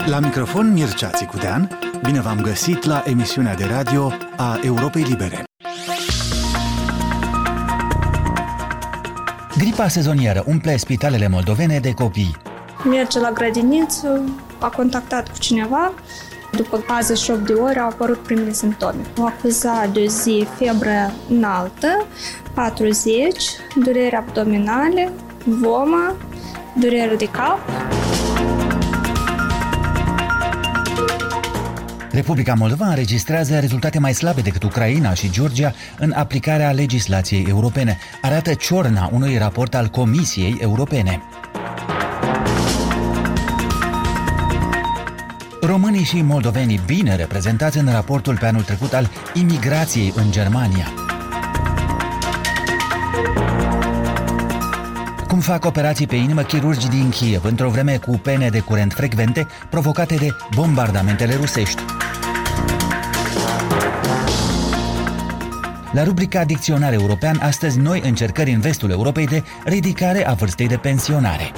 La microfon Mircea Țicudean, bine v-am găsit la emisiunea de radio a Europei Libere. Gripa sezonieră umple spitalele moldovene de copii. Merge la grădiniță, a contactat cu cineva, după 48 de ore au apărut primele simptome. O acuzat de zi febră înaltă, 40, dureri abdominale, vomă, durere de cap. Republica Moldova înregistrează rezultate mai slabe decât Ucraina și Georgia în aplicarea legislației europene, arată ciorna unui raport al Comisiei Europene. Românii și moldovenii bine reprezentați în raportul pe anul trecut al imigrației în Germania. Cum fac operații pe inimă chirurgii din Kiev într-o vreme cu pene de curent frecvente provocate de bombardamentele rusești. La rubrica Dicționar European, astăzi noi încercări în vestul Europei de ridicare a vârstei de pensionare.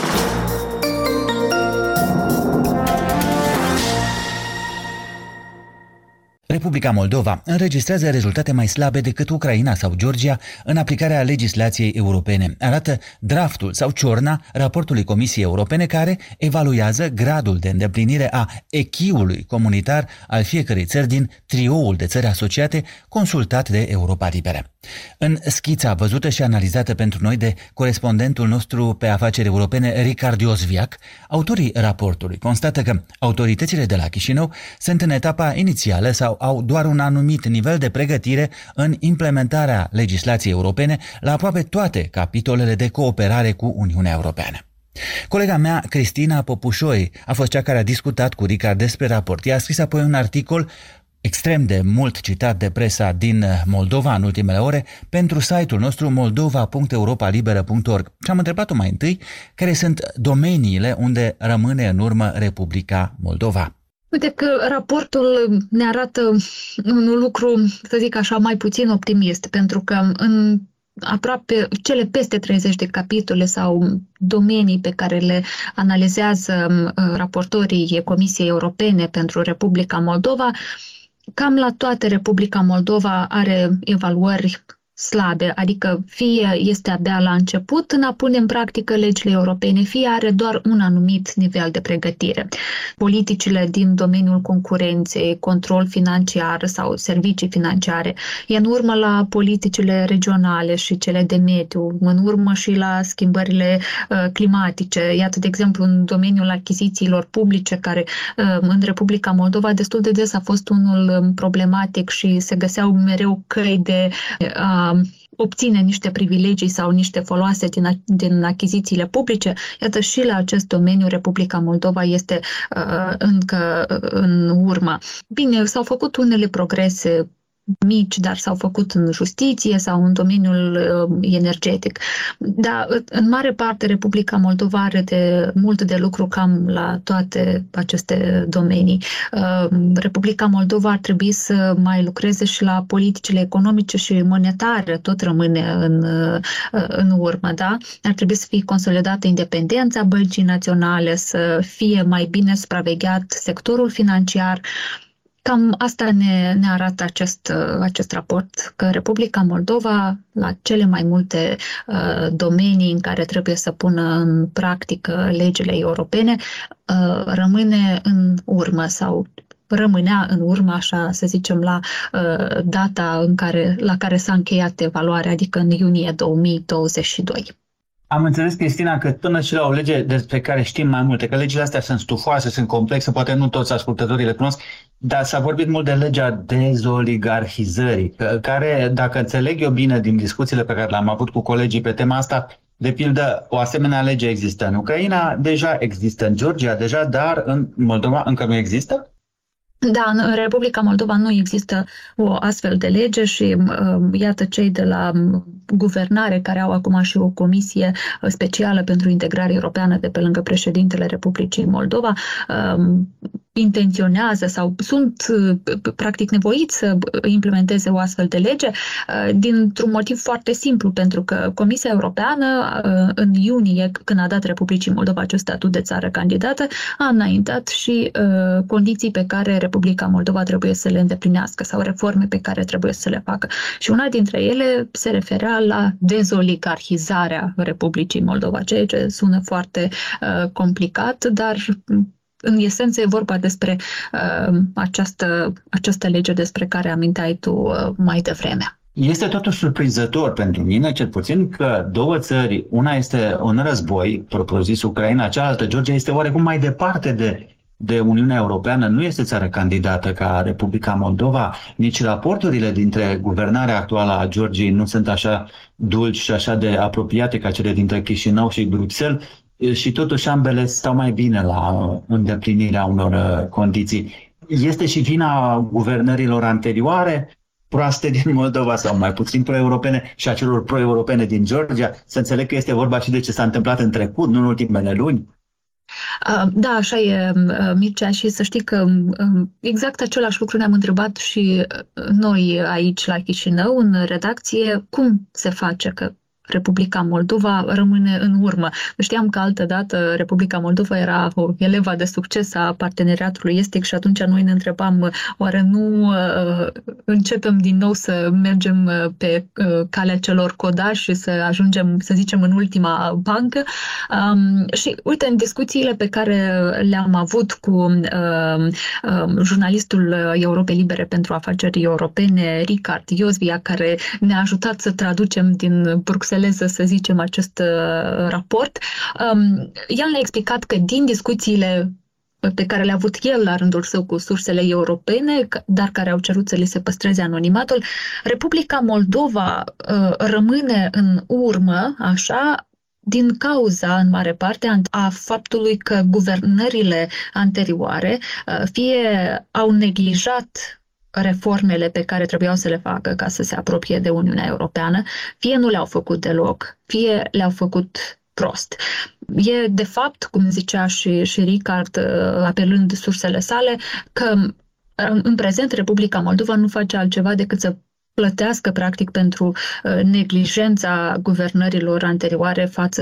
Republica Moldova înregistrează rezultate mai slabe decât Ucraina sau Georgia în aplicarea legislației europene. Arată draftul sau ciorna raportului Comisiei Europene care evaluează gradul de îndeplinire a acquis-ului comunitar al fiecărei țări din trioul de țări asociate consultat de Europa Liberă. În schița văzută și analizată pentru noi de corespondentul nostru pe afaceri europene, Ricard Iosviac, autorii raportului constată că autoritățile de la Chișinău sunt în etapa inițială sau au doar un anumit nivel de pregătire în implementarea legislației europene la aproape toate capitolele de cooperare cu Uniunea Europeană. Colega mea, Cristina Popușoi, a fost cea care a discutat cu Ricard despre raport. Ea a scris apoi un articol extrem de mult citat de presa din Moldova în ultimele ore pentru site-ul nostru moldova.europalibera.org și am întrebat-o mai întâi care sunt domeniile unde rămâne în urmă Republica Moldova. Uite că raportul ne arată un lucru, să zic așa, mai puțin optimist, pentru că în aproape cele peste 30 de capitole sau domenii pe care le analizează raportorii Comisiei Europene pentru Republica Moldova, cam la toate Republica Moldova are evaluări slabe, adică fie este abia la început în a pune în practică legile europene, fie are doar un anumit nivel de pregătire. Politicile din domeniul concurenței, control financiar sau servicii financiare, e în urmă la politicile regionale și cele de mediu, în urmă și la schimbările climatice. Iată, de exemplu, în domeniul achizițiilor publice, care în Republica Moldova destul de des a fost unul problematic și se găseau mereu căi de obține niște privilegii sau niște foloase din achizițiile publice. Iată, și la acest domeniu Republica Moldova este încă în urmă. Bine, s-au făcut unele progrese mici, dar s-au făcut în justiție sau în domeniul energetic. Dar, în mare parte, Republica Moldova are mult de lucru cam la toate aceste domenii. Republica Moldova ar trebui să mai lucreze și la politicile economice și monetare, tot rămâne în urmă, da? Ar trebui să fie consolidată independența băncii naționale, să fie mai bine supravegheat sectorul financiar. Cam asta ne arată acest raport, că Republica Moldova, la cele mai multe domenii în care trebuie să pună în practică legile europene, rămâne în urmă sau rămânea în urmă, așa să zicem, la data la care s-a încheiat evaluarea, adică în iunie 2022. Am înțeles, Cristina, că până și la o lege despre care știm mai multe, că legile astea sunt stufoase, sunt complexe, poate nu toți ascultătorii le cunosc, dar s-a vorbit mult de legea dezoligarhizării, care, dacă înțeleg eu bine din discuțiile pe care le-am avut cu colegii pe tema asta, de pildă, o asemenea lege există în Ucraina, deja există în Georgia, deja, dar în Moldova încă nu există? Da, în Republica Moldova nu există o astfel de lege și iată cei de la guvernare care au acum și o comisie specială pentru integrare europeană de pe lângă președintele Republicii Moldova intenționează sau sunt practic nevoiți să implementeze o astfel de lege dintr-un motiv foarte simplu, pentru că Comisia Europeană în iunie, când a dat Republicii Moldova acest statut de țară candidată, a înaintat și condiții pe care Republica Moldova trebuie să le îndeplinească sau reforme pe care trebuie să le facă. Și una dintre ele se referea la dezoligarhizarea Republicii Moldova, ceea ce sună foarte complicat, dar în esență e vorba despre această lege despre care aminteai tu mai devreme. Este totuși surprinzător pentru mine, cel puțin, că două țări, una este în război, propriu-zis Ucraina, cealaltă, Georgia, este oarecum mai departe de Uniunea Europeană, nu este țară candidată ca Republica Moldova, nici raporturile dintre guvernarea actuală a Georgiei nu sunt așa dulci și așa de apropiate ca cele dintre Chișinău și Bruxelles, și totuși ambele stau mai bine la îndeplinirea unor condiții. Este și vina guvernărilor anterioare, proaste din Moldova sau mai puțin pro-europene, și a celor pro-europene din Georgia? Să înțeleg că este vorba și de ce s-a întâmplat în trecut, nu în ultimele luni? Da, așa e, Mircea, și să știi că exact același lucru ne-am întrebat și noi aici la Chișinău, în redacție, cum se face că Republica Moldova rămâne în urmă. Știam că altădată Republica Moldova era o eleva de succes a parteneriatului estic și atunci noi ne întrebam, oare nu începem din nou să mergem pe calea celor codași și să ajungem, să zicem, în ultima bancă? Și uite, în discuțiile pe care le-am avut cu jurnalistul Europei Libere pentru afaceri europene, Richard Iosvia, care ne-a ajutat să traducem din Bruxelles, să zicem, acest raport. El ne-a explicat că din discuțiile pe care le-a avut el la rândul său cu sursele europene, dar care au cerut să li se păstreze anonimatul, Republica Moldova rămâne în urmă, așa, din cauza, în mare parte, a faptului că guvernările anterioare fie au neglijat reformele pe care trebuiau să le facă ca să se apropie de Uniunea Europeană, fie nu le-au făcut deloc, fie le-au făcut prost. E, de fapt, cum zicea și Richard, apelând sursele sale, că în prezent Republica Moldova nu face altceva decât să plătească, practic, pentru neglijența guvernărilor anterioare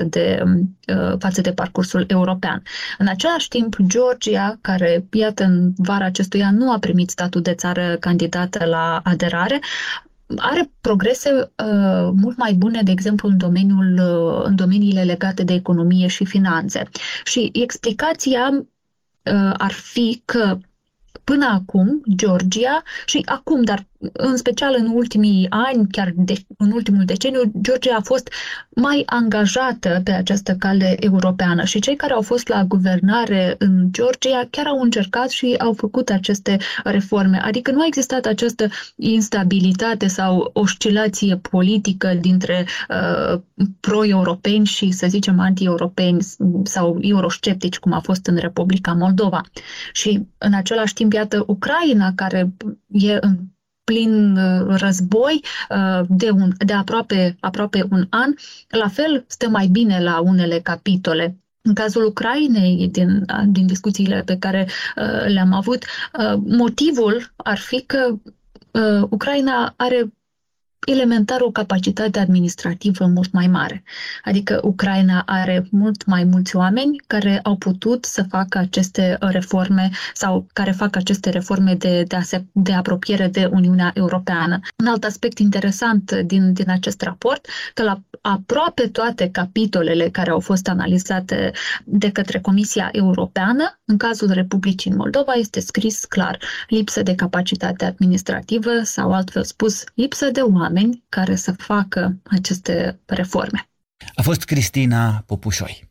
față de parcursul european. În același timp, Georgia, care, iată, în vara acestui an nu a primit statut de țară candidată la aderare, are progrese mult mai bune, de exemplu, în domeniile legate de economie și finanțe. Și explicația ar fi că până acum, Georgia, și acum, dar în special în ultimii ani, chiar în ultimul deceniu, Georgia a fost mai angajată pe această cale europeană și cei care au fost la guvernare în Georgia chiar au încercat și au făcut aceste reforme. Adică nu a existat această instabilitate sau oscilație politică dintre pro-europeni și, să zicem, anti-europeni sau eurosceptici, cum a fost în Republica Moldova. Și în același timp, iată, Ucraina, care e în plin război de aproape un an, la fel stă mai bine la unele capitole. În cazul Ucrainei, din discuțiile pe care le-am avut, motivul ar fi că Ucraina are elementar o capacitate administrativă mult mai mare. Adică Ucraina are mult mai mulți oameni care au putut să facă aceste reforme sau care fac aceste reforme de apropiere de Uniunea Europeană. Un alt aspect interesant din acest raport, că la aproape toate capitolele care au fost analizate de către Comisia Europeană, în cazul Republicii Moldova este scris clar: lipsă de capacitate administrativă sau, altfel spus, lipsă de oameni care să facă aceste reforme. A fost Cristina Popușoi.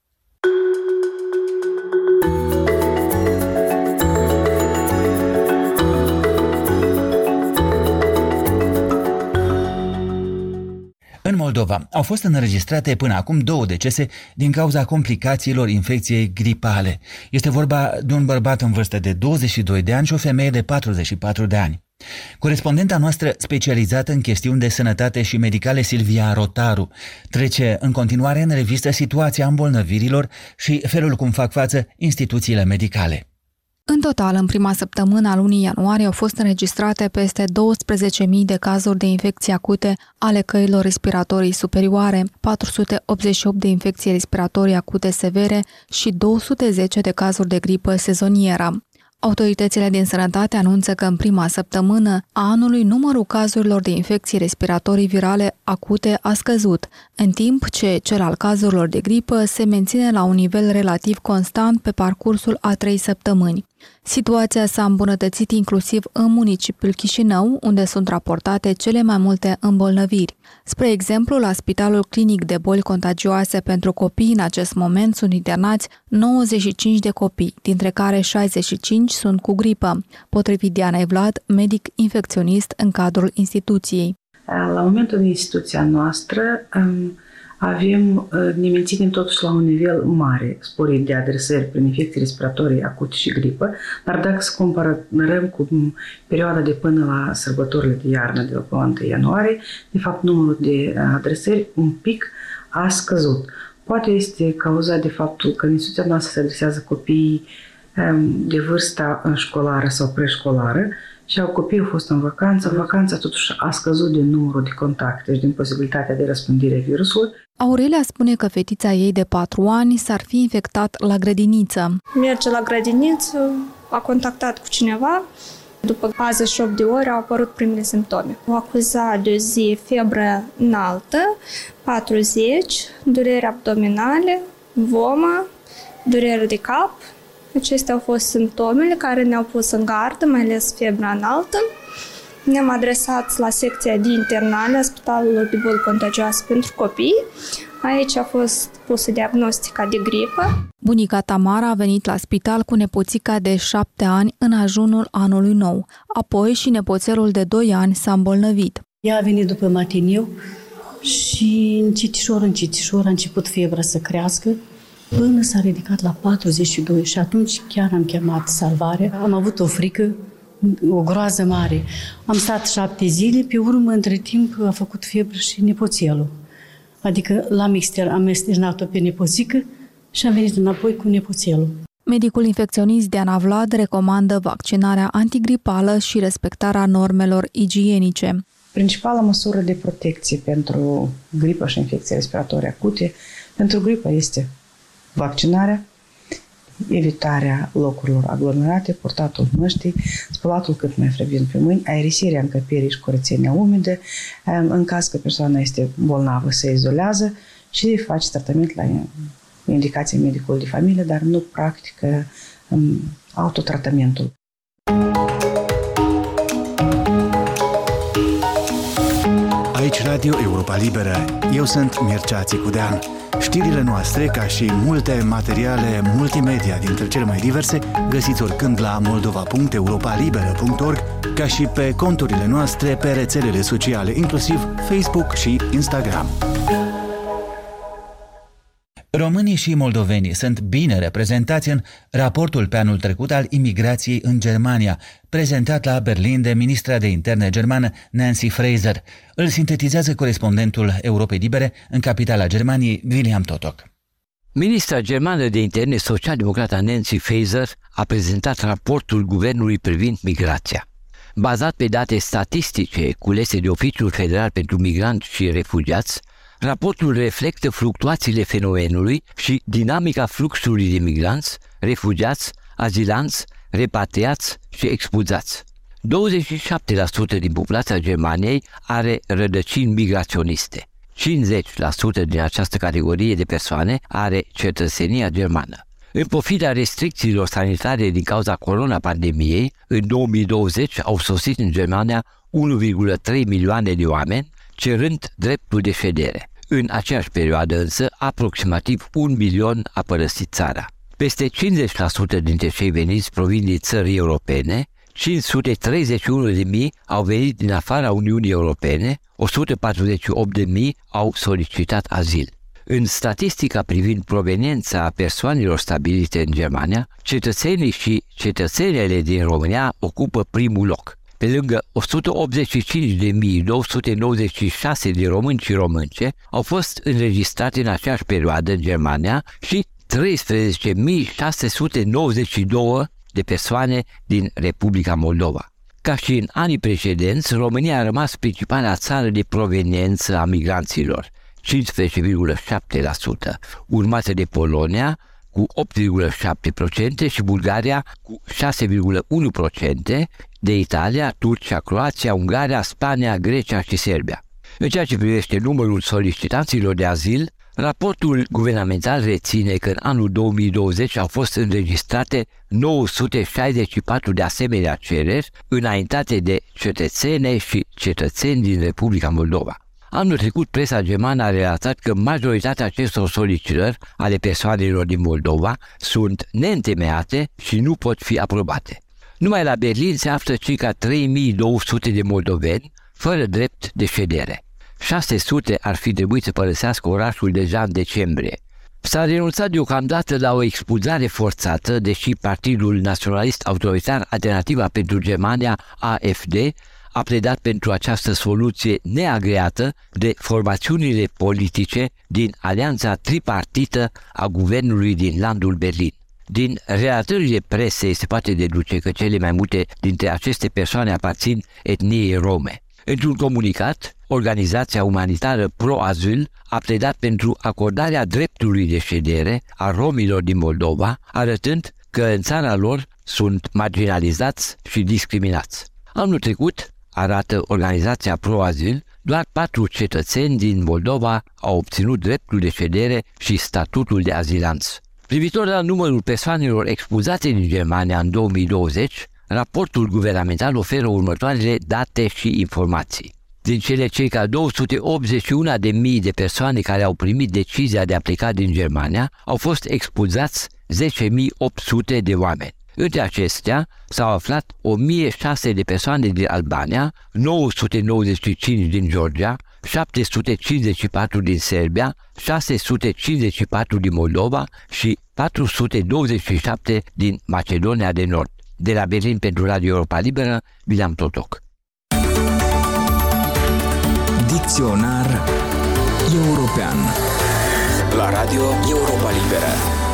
În Moldova au fost înregistrate până acum 2 decese din cauza complicațiilor infecției gripale. Este vorba de un bărbat în vârstă de 22 de ani și o femeie de 44 de ani. Corespondenta noastră specializată în chestiuni de sănătate și medicale, Silvia Rotaru, trece în continuare în revistă situația îmbolnăvirilor și felul cum fac față instituțiile medicale. În total, în prima săptămână a lunii ianuarie au fost înregistrate peste 12.000 de cazuri de infecții acute ale căilor respiratorii superioare, 488 de infecții respiratorii acute severe și 210 de cazuri de gripă sezonieră. Autoritățile din sănătate anunță că în prima săptămână a anului numărul cazurilor de infecții respiratorii virale acute a scăzut, în timp ce cel al cazurilor de gripă se menține la un nivel relativ constant pe parcursul a 3 săptămâni. Situația s-a îmbunătățit inclusiv în municipiul Chișinău, unde sunt raportate cele mai multe îmbolnăviri. Spre exemplu, la Spitalul Clinic de Boli Contagioase pentru Copii în acest moment sunt internați 95 de copii, dintre care 65 sunt cu gripă, potrivit Dianei Vlad, medic infecționist în cadrul instituției. La momentul în instituția noastră ne menținem totuși la un nivel mare, sporit de adresări prin infecții respiratorii acute și gripă, dar dacă să comparăm cu perioada de până la sărbătorile de iarnă, de la 1 ianuarie, de fapt numărul de adresări un pic a scăzut. Poate este cauzat de faptul că în instituția noastră se adresează copiii de vârsta școlară sau preșcolară și copiii au fost în vacanță. Vacanța totuși a scăzut din numărul de contacte și din posibilitatea de răspândire a virusului. Aurelia spune că fetița ei de 4 ani s-ar fi infectat la grădiniță. Merge la grădiniță, a contactat cu cineva. După 48 de ore au apărut primele simptome. Au acuzat de o zi febră înaltă, 40, durere abdominale, vomă, durere de cap. Acestea au fost simptomele care ne-au pus în gardă, mai ales febra înaltă. Ne-am adresat la secția de internare a Spitalului de Boli Contagioase pentru Copii. Aici a fost pusă diagnostica de gripă. Bunica Tamara a venit la spital cu nepoțica de 7 ani în ajunul anului nou. Apoi și nepoțelul de 2 ani s-a îmbolnăvit. Ea a venit după matiniu și încetișor a început febra să crească până s-a ridicat la 42 și atunci chiar am chemat salvare. Am avut o frică, o groază mare. Am stat 7 zile, pe urmă, între timp, a făcut febră și nepoțelul. Adică am externat-o pe nepoțică și am venit înapoi cu nepoțelul. Medicul infecționist Diana Vlad recomandă vaccinarea antigripală și respectarea normelor igienice. Principala măsură de protecție pentru gripă și infecții respiratorii acute pentru gripă este vaccinarea, evitarea locurilor aglomerate, purtatul măștii, spălatul cât mai frecvent pe mâini, aerisirea încăperii și curățenia umede, în caz că persoana este bolnavă se izolează și face tratament la indicație medicului de familie, dar nu practică autotratamentul. Aici Radio Europa Liberă. Eu sunt Mircea Țicudean. Știrile noastre, ca și multe materiale multimedia dintre cele mai diverse, găsiți oricând la moldova.europalibera.org, ca și pe conturile noastre pe rețelele sociale, inclusiv Facebook și Instagram. Românii și moldovenii sunt bine reprezentați în raportul pe anul trecut al imigrației în Germania, prezentat la Berlin de ministra de interne germană Nancy Faeser. Îl sintetizează corespondentul Europei Libere în capitala Germaniei, William Totok. Ministra germană de interne social-democrata Nancy Faeser a prezentat raportul guvernului privind migrația. Bazat pe date statistice culese de Oficiul Federal pentru Migranți și Refugiați, raportul reflectă fluctuațiile fenomenului și dinamica fluxului de migranți, refugiați, azilanți, repatriați și expulzați. 27% din populația Germaniei are rădăcini migraționiste. 50% din această categorie de persoane are cetățenia germană. În pofida restricțiilor sanitare din cauza coronapandemiei, în 2020 au sosit în Germania 1,3 milioane de oameni, cerând dreptul de ședere. În aceeași perioadă însă, aproximativ 1 milion a părăsit țara. Peste 50% dintre cei veniți provin din țări europene, 531.000 au venit din afara Uniunii Europene, 148.000 au solicitat azil. În statistica privind proveniența persoanelor stabilite în Germania, cetățenii și cetățenele din România ocupă primul loc. Pe lângă 185.296 de români și românce au fost înregistrate în aceeași perioadă în Germania și 13.692 de persoane din Republica Moldova. Ca și în anii precedenți, România a rămas principala țară de proveniență a migranților, 15,7%, urmată de Polonia cu 8,7% și Bulgaria cu 6,1%, de Italia, Turcia, Croația, Ungaria, Spania, Grecia și Serbia. În ceea ce privește numărul solicitanților de azil, raportul guvernamental reține că în anul 2020 au fost înregistrate 964 de asemenea cereri înaintate de cetățene și cetățeni din Republica Moldova. Anul trecut, presa germană a relatat că majoritatea acestor solicitări ale persoanelor din Moldova sunt neîntemeiate și nu pot fi aprobate. Numai la Berlin se află circa 3200 de moldoveni fără drept de ședere. 600 ar fi trebuit să părăsească orașul deja în decembrie. S-a renunțat deocamdată la o expulzare forțată, deși Partidul Naționalist Autoritar Alternativa pentru Germania, AfD, a pledat pentru această soluție neagreată de formațiunile politice din alianța tripartită a guvernului din landul Berlin. Din relatările presei se poate deduce că cele mai multe dintre aceste persoane aparțin etniei rome. Într-un comunicat, organizația umanitară Pro-Azil a pledat pentru acordarea dreptului de ședere a romilor din Moldova, arătând că în țara lor sunt marginalizați și discriminați. Anul trecut, arată organizația Pro-Azil, doar 4 cetățeni din Moldova au obținut dreptul de ședere și statutul de azilanți. Privitor la numărul persoanelor expulzate din Germania în 2020, raportul guvernamental oferă următoarele date și informații. Din cele circa 281.000 de persoane care au primit decizia de a pleca din Germania, au fost expulzați 10.800 de oameni. Între acestea s-au aflat 1.006 de persoane din Albania, 995 din Georgia, 754 din Serbia, 654 din Moldova și 427 din Macedonia de Nord. De la Berlin pentru Radio Europa Liberă, William Totoc. Dicționar european la Radio Europa Liberă.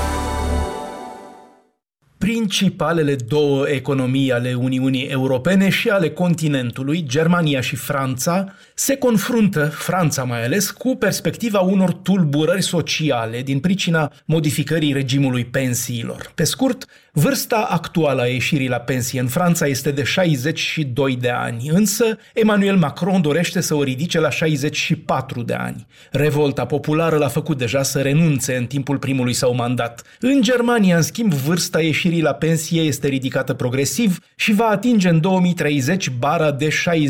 Principalele două economii ale Uniunii Europene și ale continentului, Germania și Franța, se confruntă, Franța mai ales, cu perspectiva unor tulburări sociale din pricina modificării regimului pensiilor. Pe scurt, vârsta actuală a ieșirii la pensie în Franța este de 62 de ani, însă Emmanuel Macron dorește să o ridice la 64 de ani. Revolta populară l-a făcut deja să renunțe în timpul primului său mandat. În Germania, în schimb, vârsta ieșirii la pensie este ridicată progresiv și va atinge în 2030 bara de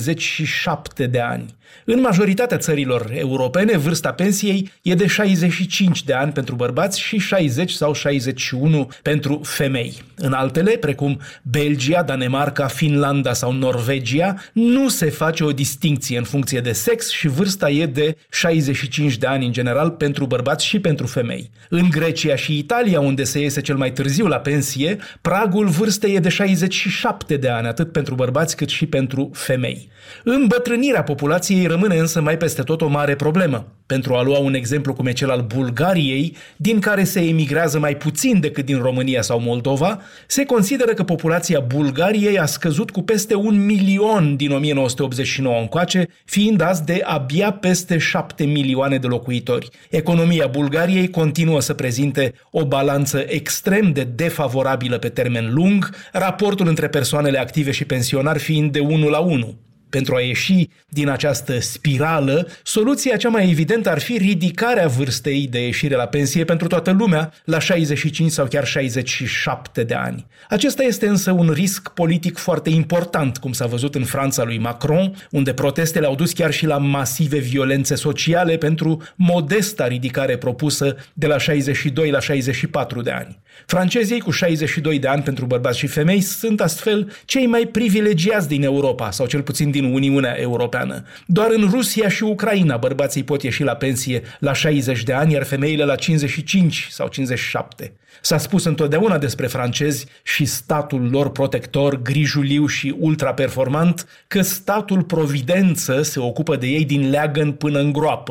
67 de ani. În majoritatea țărilor europene, vârsta pensiei e de 65 de ani pentru bărbați și 60 sau 61 pentru femei. În altele, precum Belgia, Danemarca, Finlanda sau Norvegia, nu se face o distincție în funcție de sex și vârsta e de 65 de ani în general pentru bărbați și pentru femei. În Grecia și Italia, unde se iese cel mai târziu la pensie, pragul vârstei e de 67 de ani, atât pentru bărbați cât și pentru femei. Îmbătrânirea populației rămâne însă mai peste tot o mare problemă. Pentru a lua un exemplu cum e cel al Bulgariei, din care se emigrează mai puțin decât din România sau Moldova, se consideră că populația Bulgariei a scăzut cu peste 1 milion din 1989 încoace, fiind azi de abia peste 7 milioane de locuitori. Economia Bulgariei continuă să prezinte o balanță extrem de defavorabilă pe termen lung, raportul între persoanele active și pensionari fiind de 1 la 1. Pentru a ieși din această spirală, soluția cea mai evidentă ar fi ridicarea vârstei de ieșire la pensie pentru toată lumea la 65 sau chiar 67 de ani. Acesta este însă un risc politic foarte important, cum s-a văzut în Franța lui Macron, unde protestele au dus chiar și la masive violențe sociale pentru modesta ridicare propusă de la 62 la 64 de ani. Francezii cu 62 de ani pentru bărbați și femei sunt astfel cei mai privilegiați din Europa, sau cel puțin din Uniunea Europeană. Doar în Rusia și Ucraina bărbații pot ieși la pensie la 60 de ani, iar femeile la 55 sau 57. S-a spus întotdeauna despre francezi și statul lor protector, grijuliu și ultraperformant, că statul providență se ocupă de ei din leagăn până în groapă.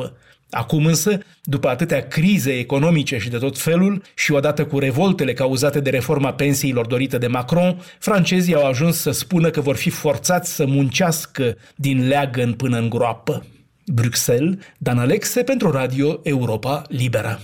Acum însă, după atâtea crize economice și de tot felul și odată cu revoltele cauzate de reforma pensiilor dorită de Macron, francezii au ajuns să spună că vor fi forțați să muncească din leagăn până în groapă. Bruxelles, Dan Alexe pentru Radio Europa Liberă.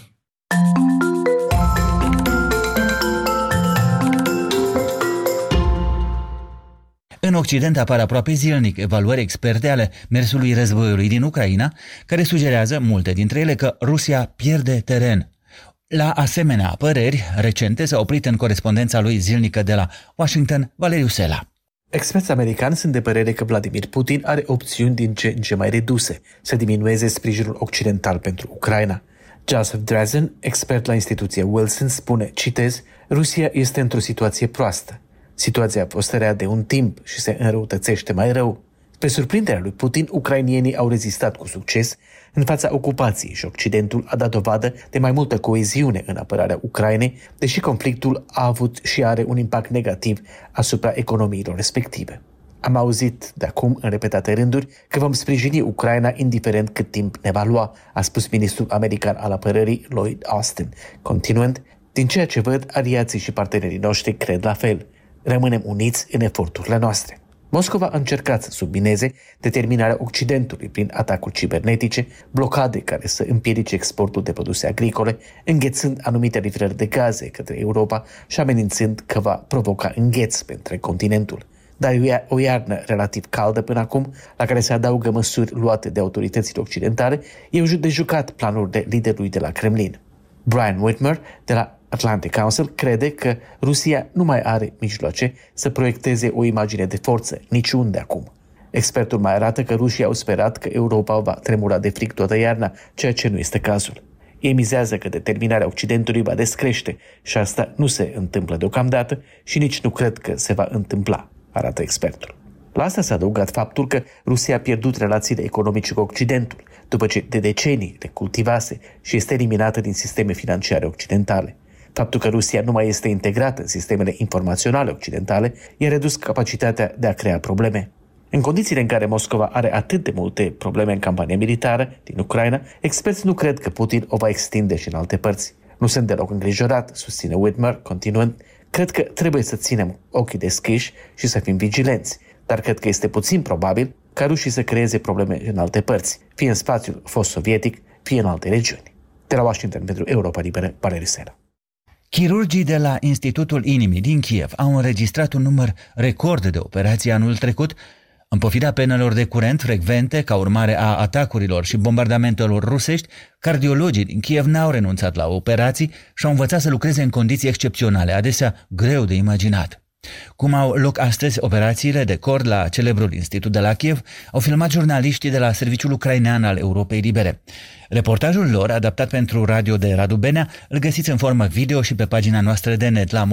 În Occident apar aproape zilnic evaluări experte ale mersului războiului din Ucraina, care sugerează, multe dintre ele, că Rusia pierde teren. La asemenea păreri recente s-a oprit în corespondența lui zilnică de la Washington Valeriu Sela. Experți americani sunt de părere că Vladimir Putin are opțiuni din ce în ce mai reduse să diminueze sprijinul occidental pentru Ucraina. Joseph Drazen, expert la instituția Wilson, spune, citez, Rusia este într-o situație proastă. Situația a fost rea de un timp și se înrăutățește mai rău. Spre surprinderea lui Putin, ucrainienii au rezistat cu succes în fața ocupației și Occidentul a dat dovadă de mai multă coeziune în apărarea Ucrainei, deși conflictul a avut și are un impact negativ asupra economiilor respective. Am auzit de acum în repetate rânduri că vom sprijini Ucraina indiferent cât timp ne va lua, a spus ministrul american al apărării Lloyd Austin. Continuând, din ceea ce văd, aliații și partenerii noștri cred la fel. Rămânem uniți în eforturile noastre. Moscova a încercat să submineze determinarea Occidentului prin atacuri cibernetice, blocade care să împiedice exportul de produse agricole, înghețând anumite livrări de gaze către Europa și amenințând că va provoca îngheț pentru continentul. Dar o iarnă relativ caldă până acum, la care se adaugă măsuri luate de autoritățile occidentale, e de jucat planurile liderului de la Kremlin. Brian Whitmer, de la Atlantic Council, crede că Rusia nu mai are mijloace să proiecteze o imagine de forță niciunde acum. Expertul mai arată că rușii au sperat că Europa va tremura de fric toată iarna, ceea ce nu este cazul. Ei mizează că determinarea Occidentului va descrește și asta nu se întâmplă deocamdată și nici nu cred că se va întâmpla, arată expertul. La asta s-a adăugat faptul că Rusia a pierdut relațiile economice cu Occidentul, după ce de decenii le cultivase și este eliminată din sisteme financiare occidentale. Faptul că Rusia nu mai este integrată în sistemele informaționale occidentale i-a redus capacitatea de a crea probleme. În condițiile în care Moscova are atât de multe probleme în campania militară din Ucraina, experți nu cred că Putin o va extinde și în alte părți. Nu sunt deloc îngrijorat, susține Whitmer, continuând, cred că trebuie să ținem ochii deschiși și să fim vigilenți, dar cred că este puțin probabil ca rușii să creeze probleme în alte părți, fie în spațiul fost sovietic, fie în alte regiuni. De la Washington pentru Europa Liberă, Valeriu Sela. Chirurgii de la Institutul Inimii din Kiev au înregistrat un număr record de operații anul trecut, în pofida penelor de curent frecvente ca urmare a atacurilor și bombardamentelor rusești. Cardiologii din Kiev n-au renunțat la operații și au învățat să lucreze în condiții excepționale, adesea greu de imaginat. Cum au loc astăzi operațiile de cord la celebrul institut de la Kiev, au filmat jurnaliștii de la Serviciul Ucrainean al Europei Libere. Reportajul lor, adaptat pentru radio de Radu Benea, îl găsiți în formă video și pe pagina noastră de net la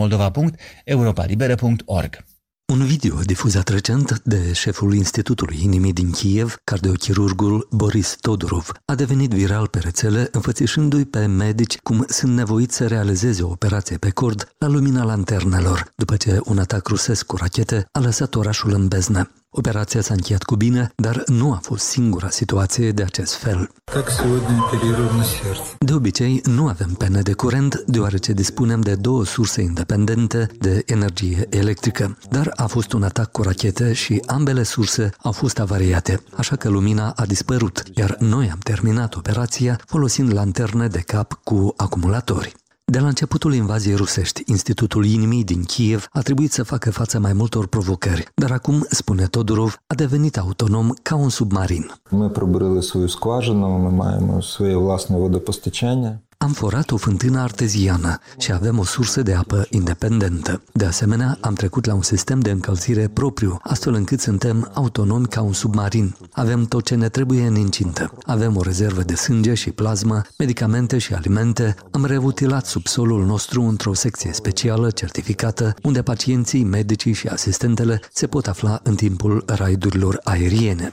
moldova.europalibere.org. Un video difuzat recent de șeful Institutului Inimii din Kiev, cardiochirurgul Boris Todorov, a devenit viral pe rețele, înfățișându-i pe medici cum sunt nevoiți să realizeze o operație pe cord la lumina lanternelor, după ce un atac rusesc cu rachete a lăsat orașul în beznă. Operația s-a încheiat cu bine, dar nu a fost singura situație de acest fel. De obicei, nu avem pene de curent, deoarece dispunem de 2 surse independente de energie electrică, dar a fost un atac cu rachete și ambele surse au fost avariate, așa că lumina a dispărut, iar noi am terminat operația folosind lanterne de cap cu acumulatori. De la începutul invaziei rusești, Institutul Inimii din Kiev a trebuit să facă față mai multor provocări, dar acum, spune Todorov, a devenit autonom ca un submarin. Am forat o fântână arteziană și avem o sursă de apă independentă. De asemenea, am trecut la un sistem de încălzire propriu, astfel încât suntem autonomi ca un submarin. Avem tot ce ne trebuie în incintă. Avem o rezervă de sânge și plasmă, medicamente și alimente. Am reutilat subsolul nostru într-o secție specială, certificată, unde pacienții, medicii și asistentele se pot afla în timpul raidurilor aeriene.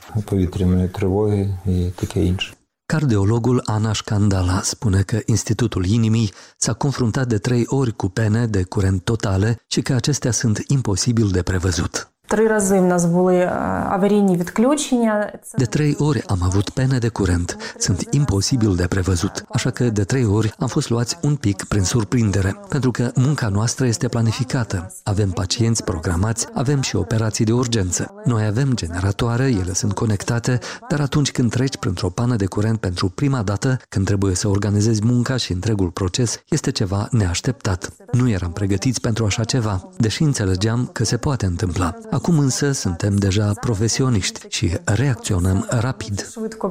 Cardiologul Ana Scandala spune că Institutul Inimii s-a confruntat de 3 ori cu pene de curent totale și că acestea sunt imposibil de prevăzut. 3 рази в нас були аварійні відключення. De 3 ori am avut pene de curent. Sunt imposibil de prevăzut. Așa că de 3 ori am fost luați un pic prin surprindere. Pentru că munca noastră este planificată. Avem pacienți programați, avem și operații de urgență. Noi avem generatoare, ele sunt conectate, dar atunci când treci printr-o pană de curent pentru prima dată, când trebuie să organizezi munca și întregul proces, este ceva neașteptat. Nu eram pregătiți pentru așa ceva, deși înțelegeam că se poate întâmpla. Acum însă suntem deja profesioniști și reacționăm rapid.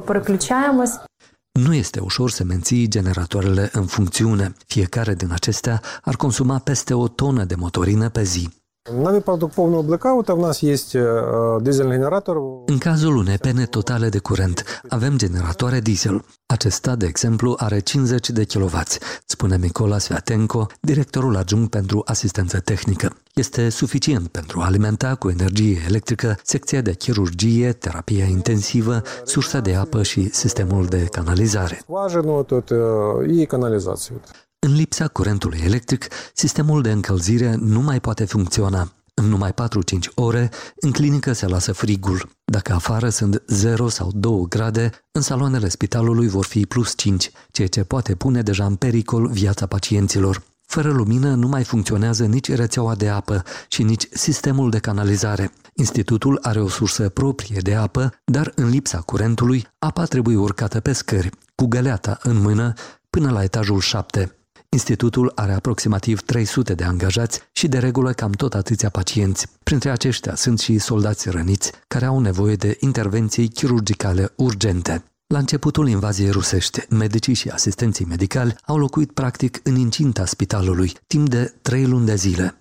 Nu este ușor să menții generatoarele în funcțiune. Fiecare din acestea ar consuma peste 1 tonă de motorină pe zi. În cazul unei pene totale de curent, avem generatoare diesel. Acesta, de exemplu, are 50 de kW, spune Micola Sviatenko, directorul adjunct pentru asistență tehnică. Este suficient pentru a alimenta cu energie electrică secția de chirurgie, terapia intensivă, sursa de apă și sistemul de canalizare. În lipsa curentului electric, sistemul de încălzire nu mai poate funcționa. În numai 4-5 ore, în clinică se lasă frigul. Dacă afară sunt 0 sau 2 grade, în saloanele spitalului vor fi +5, ceea ce poate pune deja în pericol viața pacienților. Fără lumină nu mai funcționează nici rețeaua de apă și nici sistemul de canalizare. Institutul are o sursă proprie de apă, dar în lipsa curentului, apa trebuie urcată pe scări, cu găleata în mână, până la etajul 7. Institutul are aproximativ 300 de angajați și de regulă cam tot atâția pacienți. Printre aceștia sunt și soldați răniți care au nevoie de intervenții chirurgicale urgente. La începutul invaziei rusești, medicii și asistenții medicali au locuit practic în incinta spitalului, timp de 3 luni de zile.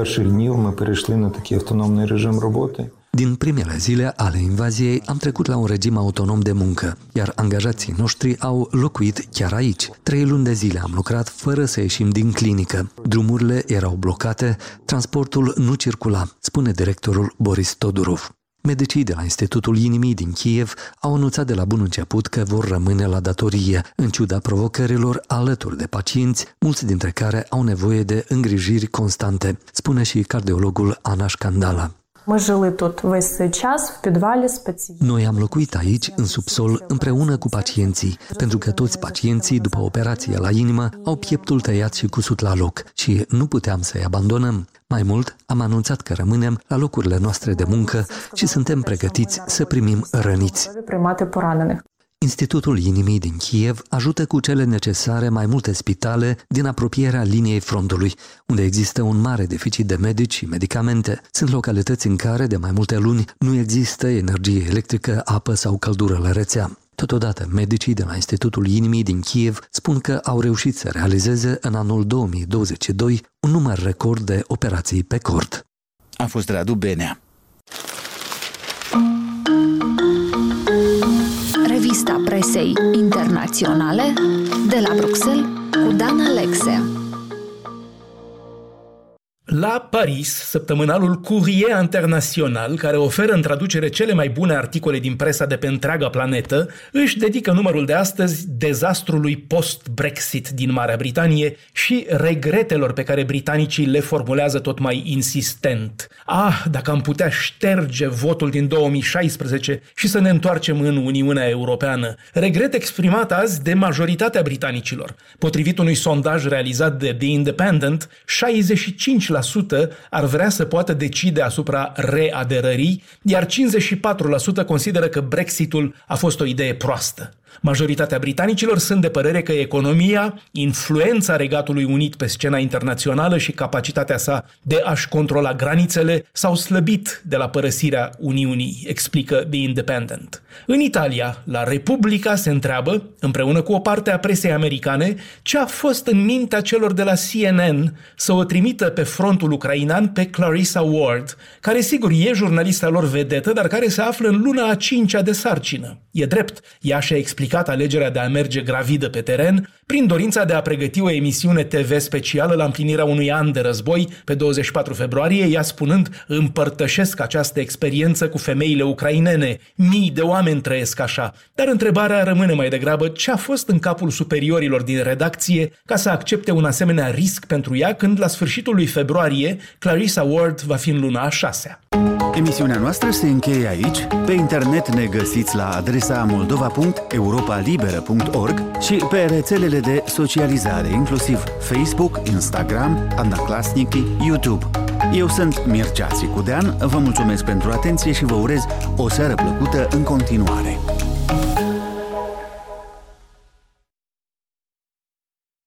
Din primele zile ale invaziei am trecut la un regim autonom de muncă, iar angajații noștri au locuit chiar aici. 3 luni de zile am lucrat fără să ieșim din clinică. Drumurile erau blocate, transportul nu circula, spune directorul Boris Todurov. Medicii de la Institutul Inimii din Kiev au anunțat de la bun început că vor rămâne la datorie, în ciuda provocărilor alături de pacienți, mulți dintre care au nevoie de îngrijiri constante, spune și cardiologul Ana Șcandala. Noi am locuit aici, în subsol, împreună cu pacienții, pentru că toți pacienții, după operație la inimă, au pieptul tăiat și cusut la loc și nu puteam să-i abandonăm. Mai mult, am anunțat că rămânem la locurile noastre de muncă și suntem pregătiți să primim răniți. Institutul Inimii din Kiev ajută cu cele necesare mai multe spitale din apropierea liniei frontului, unde există un mare deficit de medici și medicamente. Sunt localități în care, de mai multe luni, nu există energie electrică, apă sau căldură la rețea. Totodată, medicii de la Institutul Inimii din Kiev spun că au reușit să realizeze în anul 2022 un număr record de operații pe cord. A fost Radu Benea. Revista presei internaționale de la Bruxelles cu Dan Alexe. La Paris, săptămânalul Courrier International, care oferă în traducere cele mai bune articole din presa de pe întreaga planetă, își dedică numărul de astăzi dezastrului post-Brexit din Marea Britanie și regretelor pe care britanicii le formulează tot mai insistent. Dacă am putea șterge votul din 2016 și să ne întoarcem în Uniunea Europeană. Regret exprimat azi de majoritatea britanicilor. Potrivit unui sondaj realizat de The Independent, 65% ar vrea să poată decide asupra readerării, iar 54% consideră că Brexitul a fost o idee proastă. Majoritatea britanicilor sunt de părere că economia, influența Regatului Unit pe scena internațională și capacitatea sa de a-și controla granițele s-au slăbit de la părăsirea Uniunii, explică The Independent. În Italia, la Republica se întreabă, împreună cu o parte a presei americane, ce a fost în mintea celor de la CNN să o trimită pe frontul ucrainean pe Clarissa Ward, care sigur e jurnalista lor vedetă, dar care se află în luna a 5-a de sarcină. E drept, ea și-a explicat alegerea de a merge gravidă pe teren prin dorința de a pregăti o emisiune TV specială la împlinirea unui an de război pe 24 februarie, ea spunând: împărtășesc această experiență cu femeile ucrainene, mii de oameni trăiesc așa. Dar întrebarea rămâne mai degrabă ce a fost în capul superiorilor din redacție ca să accepte un asemenea risc pentru ea când la sfârșitul lui februarie Clarissa Ward va fi în luna a 6-a. Emisiunea noastră se încheie aici. Pe internet ne găsiți la adresa moldova.europalibera.org și pe rețelele de socializare, inclusiv Facebook, Instagram, Odnoklassniki, YouTube. Eu sunt Mircea Țicudean, vă mulțumesc pentru atenție și vă urez o seară plăcută în continuare.